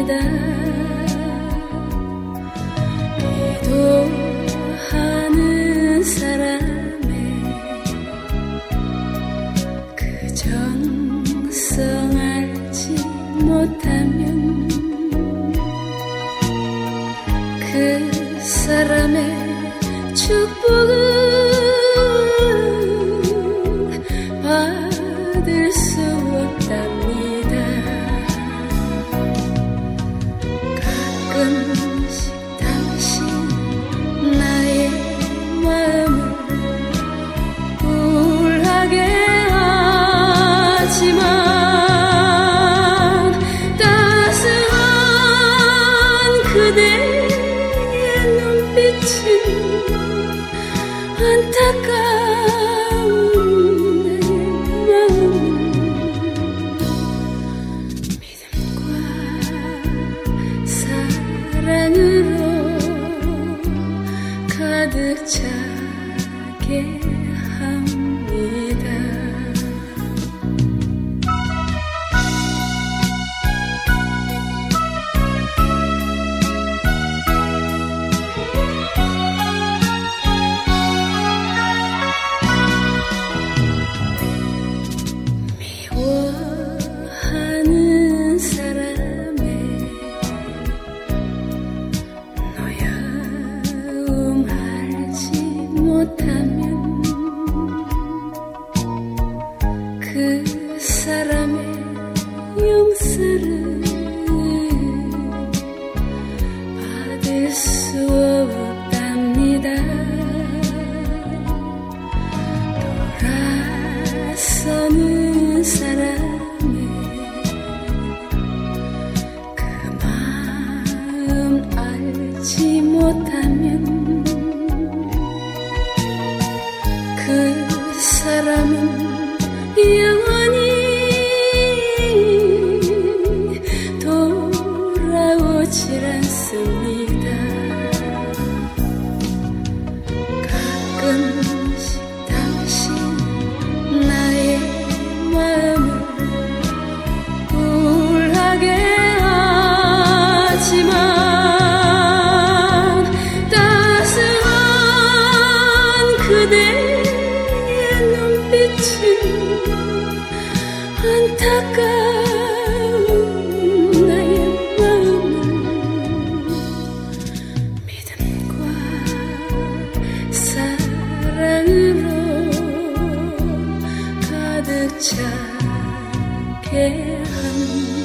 기도하는 사람의 그 정성 알지 못하면 그 사람의 축복은 받을 수 없답니다. 가끔씩 당신 나의 마음을 우울하게 하지만 따스한 그대의 눈빛은 안타까운 나의 마음 믿음과 사랑으로 가득 차게 합니다. 미워하는 사람의 노여움 알지 못하면 그 사람의 용서를 받을 수 없답니다. 돌아서는 사람의 그 마음 알지 못하면 그 사람은 영원히 돌아오질 않습니다. 가끔씩 당신 나의 마음을 우울하게 하지만 따스한 그대의 눈빛은 안타까운 나의 마음은 믿음과 사랑으로 가득 차게 합니다.